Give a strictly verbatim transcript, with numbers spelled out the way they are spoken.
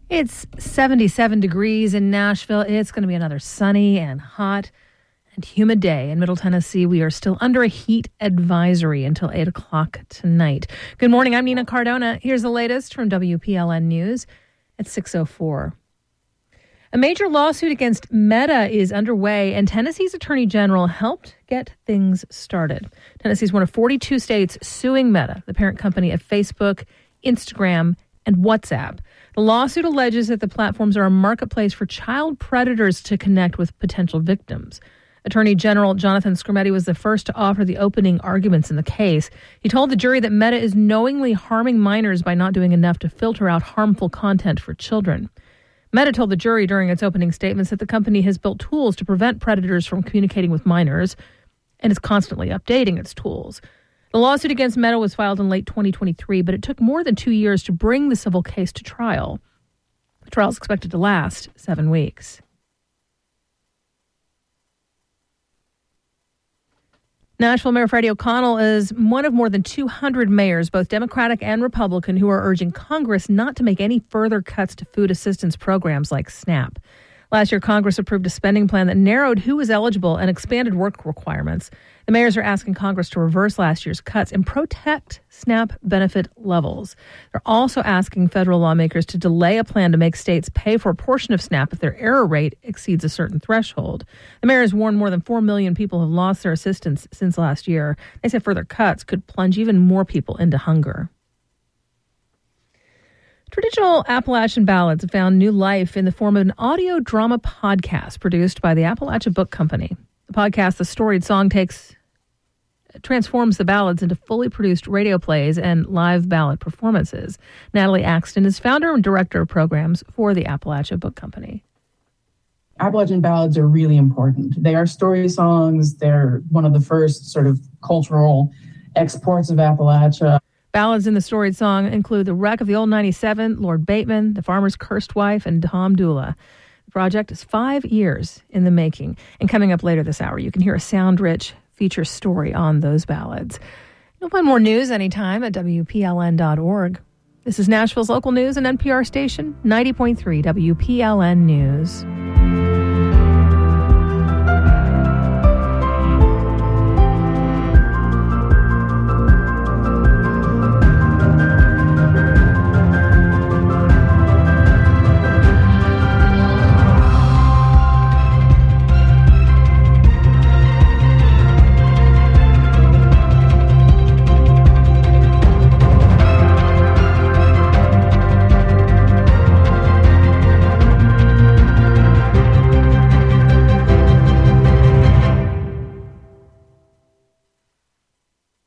It's seventy-seven degrees in Nashville. It's going to be another sunny and hot and humid day. In Middle Tennessee, we are still under a heat advisory until eight o'clock tonight. Good morning. I'm Nina Cardona. Here's the latest from W P L N News at six oh four. A major lawsuit against Meta is underway, and Tennessee's Attorney General helped get things started. Tennessee is one of forty-two states suing Meta, the parent company of Facebook, Instagram, and WhatsApp. The lawsuit alleges that the platforms are a marketplace for child predators to connect with potential victims. Attorney General Jonathan Skrmetti was the first to offer the opening arguments in the case. He told the jury that Meta is knowingly harming minors by not doing enough to filter out harmful content for children. Meta told the jury during its opening statements that the company has built tools to prevent predators from communicating with minors and is constantly updating its tools. The lawsuit against Meta was filed in late twenty twenty-three, but it took more than two years to bring the civil case to trial. The trial is expected to last seven weeks. Nashville Mayor Freddie O'Connell is one of more than two hundred mayors, both Democratic and Republican, who are urging Congress not to make any further cuts to food assistance programs like SNAP. Last year, Congress approved a spending plan that narrowed who was eligible and expanded work requirements. The mayors are asking Congress to reverse last year's cuts and protect SNAP benefit levels. They're also asking federal lawmakers to delay a plan to make states pay for a portion of SNAP if their error rate exceeds a certain threshold. The mayors warned more than four million people have lost their assistance since last year. They say further cuts could plunge even more people into hunger. Traditional Appalachian ballads have found new life in the form of an audio drama podcast produced by the Appalachia Book Company. The podcast, The Storied Song, takes transforms the ballads into fully produced radio plays and live ballad performances. Natalie Axton is founder and director of programs for the Appalachia Book Company. Appalachian ballads are really important. They are story songs. They're one of the first sort of cultural exports of Appalachia. Ballads in The Storied Song include The Wreck of the Old ninety-seven, Lord Bateman, The Farmer's Cursed Wife, and Tom Dula. The project is five years in the making. And coming up later this hour, you can hear a sound-rich feature story on those ballads. You'll find more news anytime at W P L N dot org. This is Nashville's local news and N P R station, ninety point three W P L N News.